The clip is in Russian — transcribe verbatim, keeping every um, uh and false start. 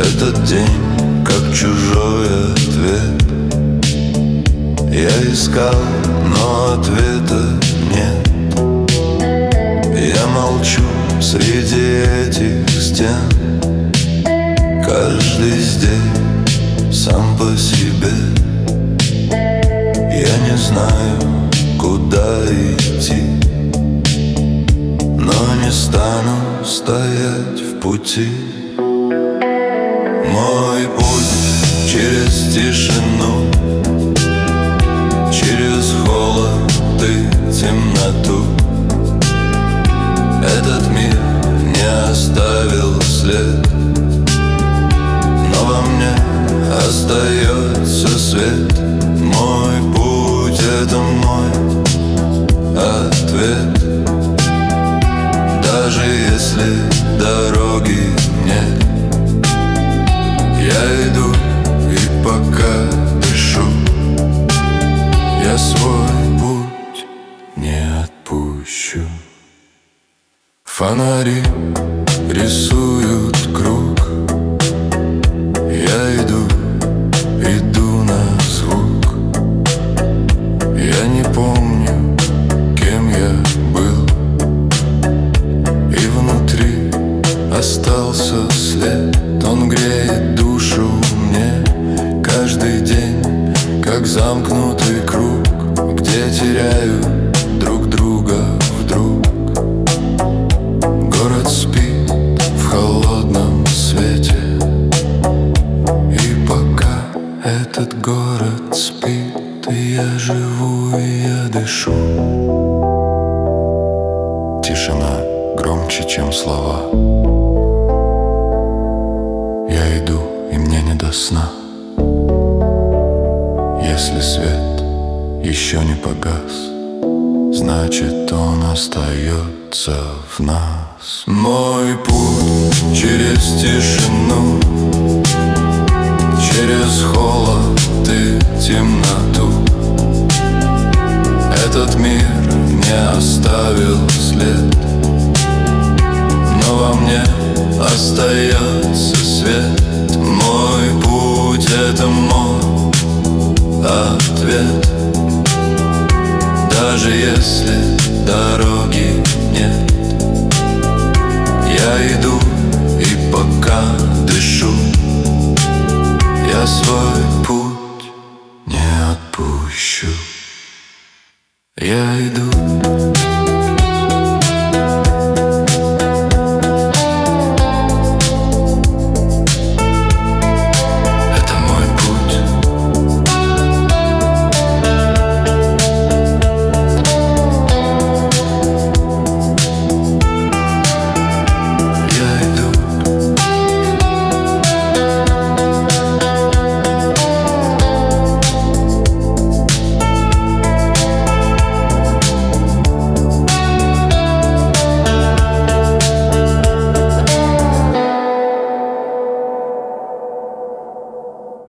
Этот день, как чужой ответ. Я искал, но ответа нет. Я молчу среди этих стен. Каждый здесь сам по себе. Я не знаю, куда идти, но не стану стоять в пути. Мой путь через тишину, через холод и темноту. Этот мир не оставил след, но во мне остается свет. Мой путь — это мой ответ. Даже если дороги нет, я иду и пока дышу. Я свой путь не отпущу. Фонари рисуют круг. Я иду, иду на звук. Я не помню, кем я был, и внутри остался след. Он греет душу мне каждый день, как замкнутый круг, где теряю друг друга вдруг. Город спит в холодном свете, и пока этот город спит, я живу и я дышу. Тишина громче, чем слова. Я иду, и мне не до сна. Если свет еще не погас, значит, он остается в нас. Мой путь через тишину,